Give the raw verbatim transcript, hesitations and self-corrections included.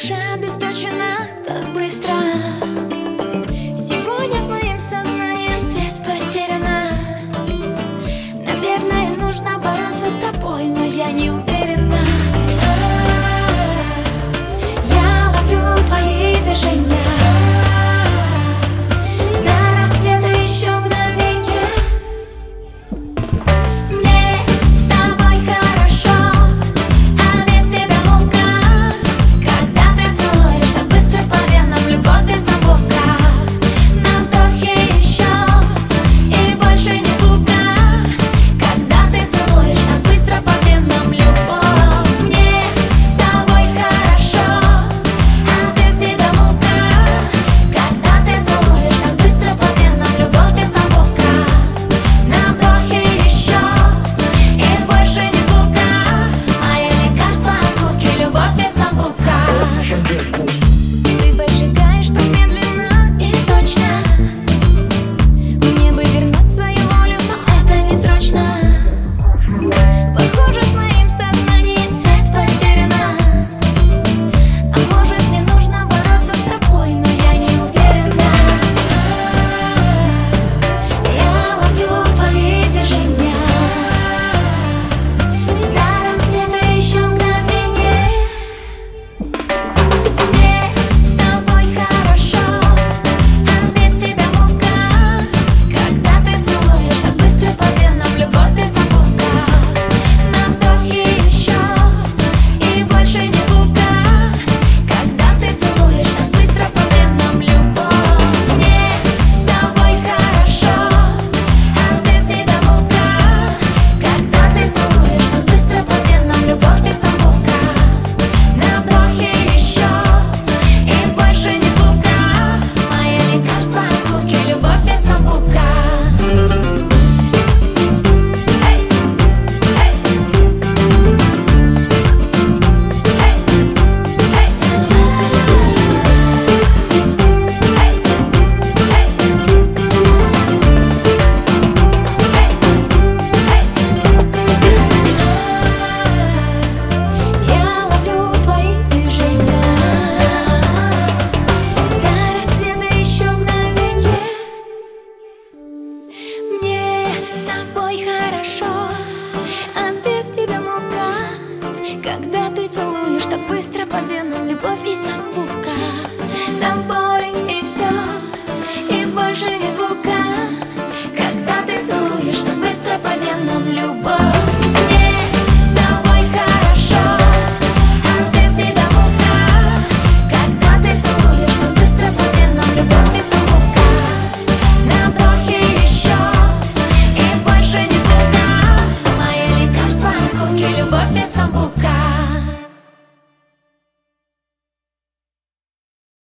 душа обесточена так быстро. Сегодня с моим сознанием связь потеряна. Наверное, нужно бороться с тобой, но я не уверена. Я ловлю твои движения. До рассвета еще мгновенье. Мне с тобой хорошо, а без тебя мука. Когда ты целуешь так быстро по венам, любовь без замка. На вдохе еще и больше ни звука. Когда ты целуешь так быстро по венам, любовь. Мне с тобой хорошо, а без тебя мука. Когда ты целуешь так быстро по венам, любовь без замка. На вдохе еще и больше ни звука. Мое лекарство от скуки, любовь без замка. Ты выжигаешь так медленно и точно. Мне бы вернуть свою волю, но это не срочно. Похоже, с моим сознанием связь потеряна. А может, мне нужно бороться с тобой, но я не уверена. Я ловлю твои движения. До рассвета еще мгновенье. Мне с тобой хорошо, а без тебя мука. Когда ты целуешь так быстро по венам, любовь без замка. На вдохе еще и больше ни звука. Когда ты целуешь так быстро по венам, любовь. Мне с тобой хорошо, а без тебя мука. Когда ты целуешь так быстро по венам, любовь без замка. На вдохе еще и больше ни звука. Мое лекарство от скуки, любовь без замка. Я ловлю твои движения. До рассвета еще мгновенье. Мне с тобой хорошо, а без тебя мука. Когда ты целуешь так быстро по венам, любовь и самбука. Тобой